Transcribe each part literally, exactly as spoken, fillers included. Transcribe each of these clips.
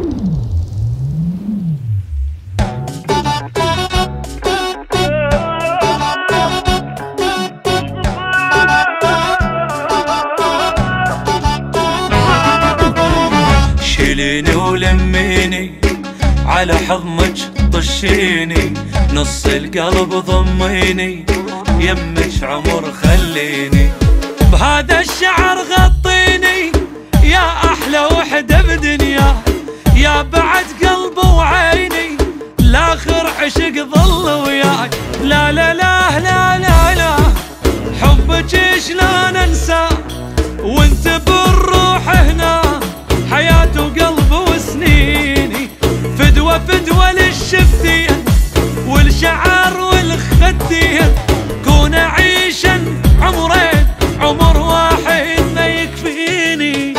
شيليني ولميني على حضنك طشيني، نص القلب ضميني، يمك عمر خليني، بهذا الشعر غطيني، يا أحلى وحدة بدنيا، يا بعد قلبي وعيني، لاخر عشق ظل وياي. لا لا لا لا لا لا حبك شلون انسى وانت بالروح هنا، حياتي وقلبي وسنيني، فدوة فدوة للشفتين والشعر والخدين، كون اعيشن عمرين عمر واحد ما يكفيني.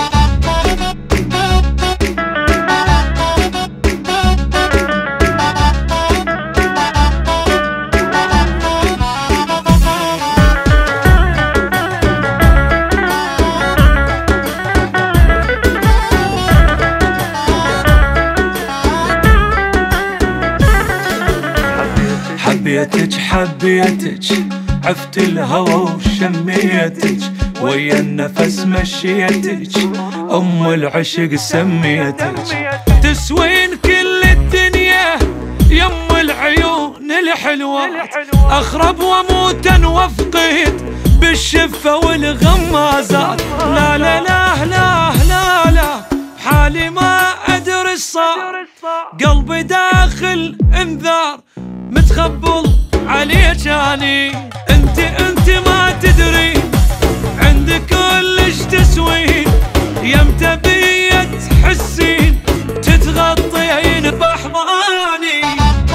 حبيتك حبيتك عفت الهوى وشميتك، ويا النفس مشيتك، ام العشق سميتك، تسوين كل الدنيا يم العيون الحلوة، اخرب واموت وافقد بالشفة والغمازات. لا لا لا لا لا لا حالي ما ادري صار، قلبي داخل انذار متخبل عليك اني، انت انت ما تدري عندك كلش تسوين، يمتى بيا تحسين تتغطين باحضاني.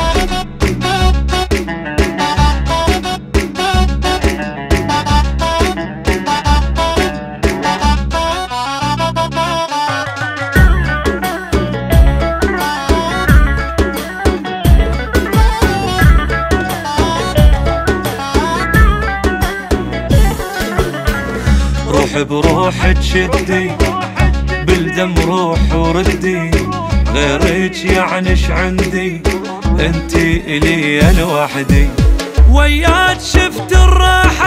روح بروحك شدي بالدم روح وردي، غيرك يعنيش عندي انتي الي لوحدي، وياك شفت الراحة